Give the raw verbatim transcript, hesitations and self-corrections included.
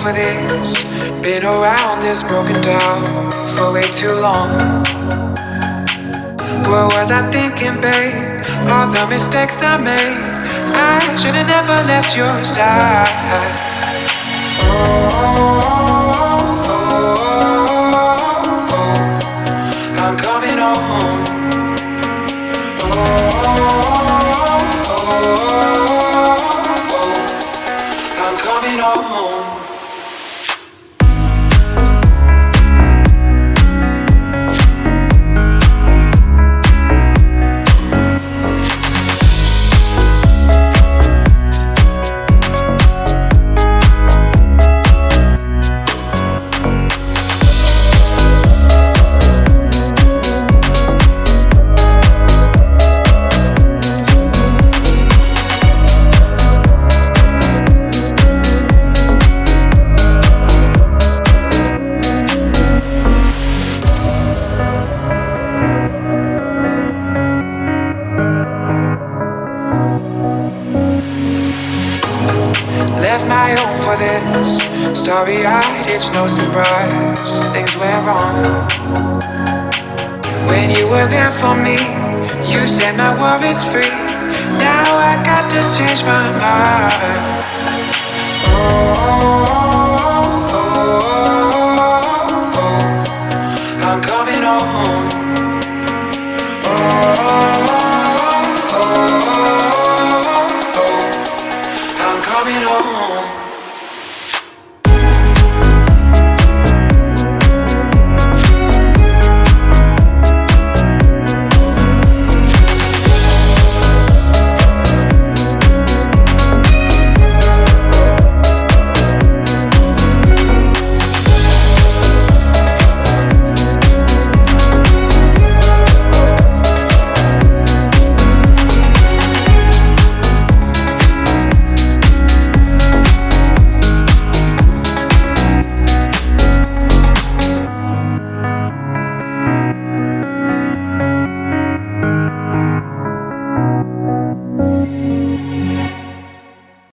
for this. Been around this, broken down for way too long. What was I thinking, babe? All the mistakes I made, I should've never left your side. Oh, oh, oh, oh, I'm coming home. Oh, oh, oh, I'm coming home. Left my home for this. Starry-eyed, it's no surprise. Things went wrong. When you were there for me, you set my worries free. Now I got to change my mind. Oh,